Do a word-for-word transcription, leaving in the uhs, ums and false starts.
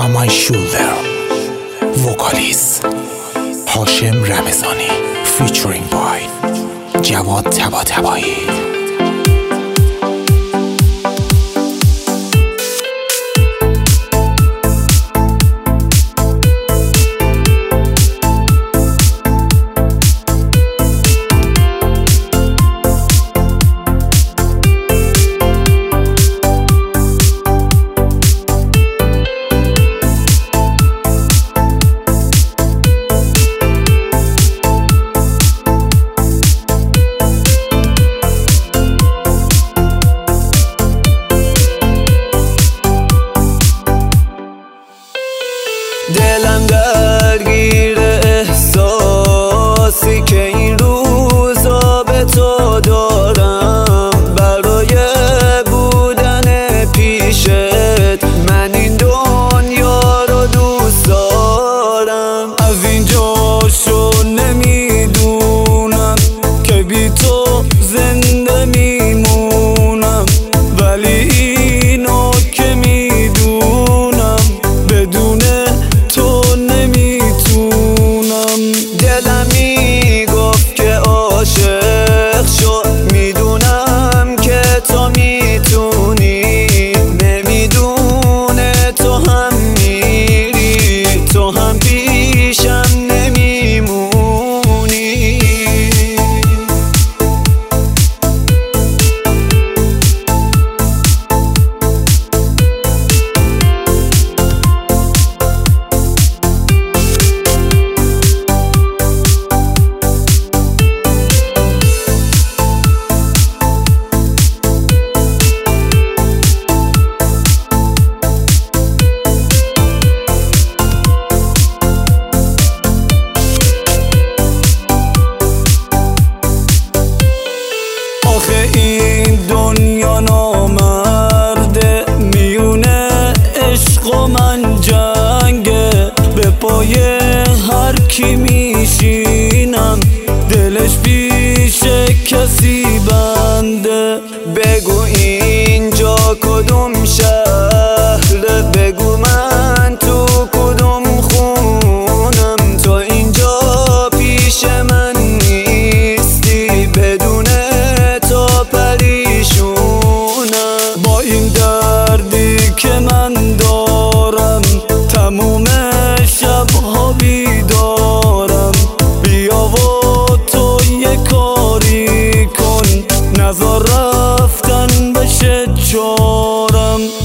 On My Shoulder وکالیست هاشم رمضانی featuring by جواد طباطبایی. دلم درگیر احساسی که این روزا به تو دارم، برای بودن پیشت من این دنیا رو دوست دارم. از اینجا شو نمیدونم که بی تو زنده میمونم، ولی اینو که میدونم بدون دلم میگفت که عاشق شو، میدونم که تو میتونی، نمیدونه تو هم میری، تو هم پیشم نمیمونی. آخه این دنیا نامرده، میونه عشق و من جنگه، به پای هر کی میشینم دلش پیش کسی بنده. بگو اینجا کدوم شهره، بگو من تو کدوم خونم، تو اینجا پیش من نیستی، بدون با این دردی که من دارم تموم شبها بیدارم. بیا و تو یه کاری کن، نذار رفتن بشه چارم.